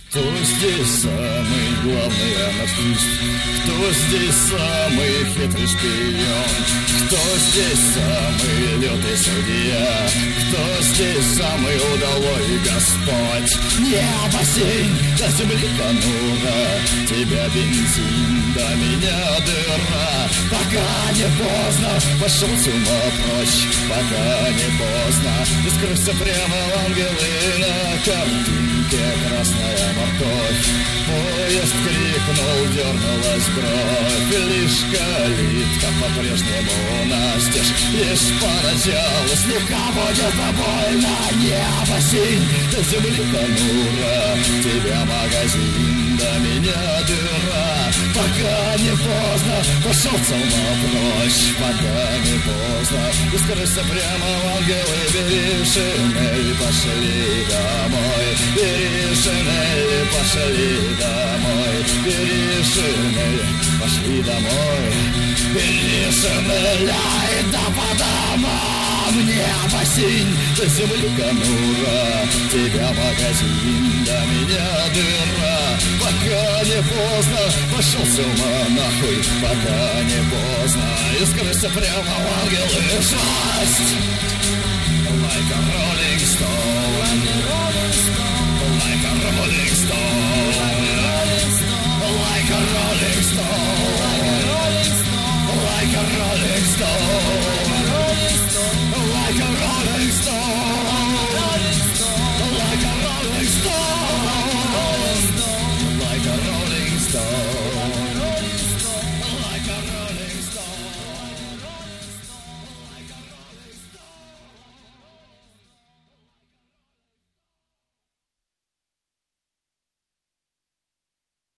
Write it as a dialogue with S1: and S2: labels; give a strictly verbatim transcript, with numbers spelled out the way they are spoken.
S1: Кто здесь самый главный анархист? Кто здесь самый хитрый шпион? Кто здесь самый лютый судья? Кто здесь самый удалой Господь? Небо синь, до земли конура, тебя бензин, до меня дыра. Пока не поздно, пошел с ума прочь. Пока не поздно, и скрылся прямо в ангелы на картинке красная морковь. Поезд крикнул, дернулась бровь. Лишь калитка по-прежнему настежь. Лишь поначалу слегка будет больно. Небо синь, до земли конура, тебя магазин, до меня дыра. Пока не поздно, пошел с ума прочь. Пока не поздно, и скрылся прямо в ангелы. Бери шинель, пошли домой. Бери шинель, пошли домой. Бери шинель, пошли домой. Бери шинель, ай да по домам. Небо синь, до земли конура, тебя магазин, до меня дыра. Пока не поздно, пошел с ума нахуй. Пока не поздно, и скрылся прямо в ангелы. Шесть! Like a rolling stone.